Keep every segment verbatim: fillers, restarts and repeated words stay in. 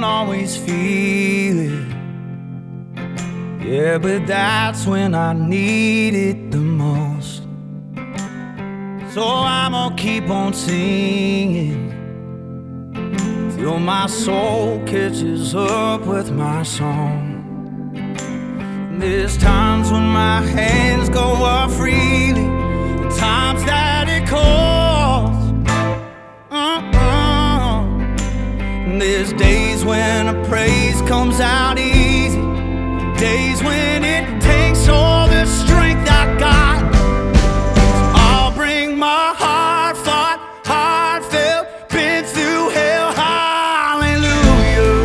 don't always feel it. Yeah, but that's when I need it the most. So I'm gonna keep on singing till my soul catches up with my song. There's times when my hands go up freely, the times that it calls. uh-uh. There's days when a praise comes out easy, days when it takes all the strength I got. I'll bring my heart fought, heartfelt, been through hell, hallelujah.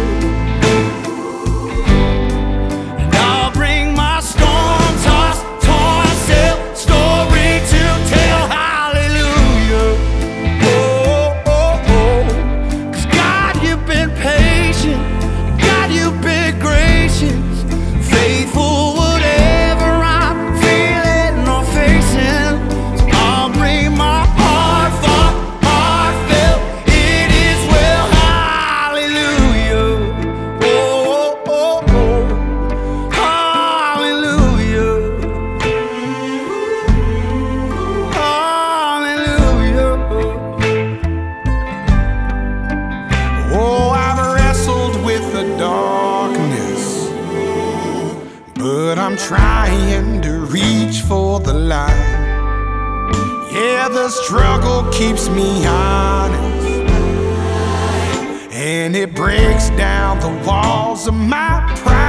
And I'll bring my storm-tossed, torn-sail story to tell, hallelujah. Oh, oh, oh. 'Cause God, you've been patient, God, you've been gracious, faithful whatever I'm feeling or facing. So I'll bring my heart fought, heartfelt, it is well, hallelujah. Oh, oh, oh, hallelujah. Hallelujah. Oh, I've wrestled with the darkness, but I'm trying to reach for the light. Yeah, the struggle keeps me honest, and it breaks down the walls of my pride.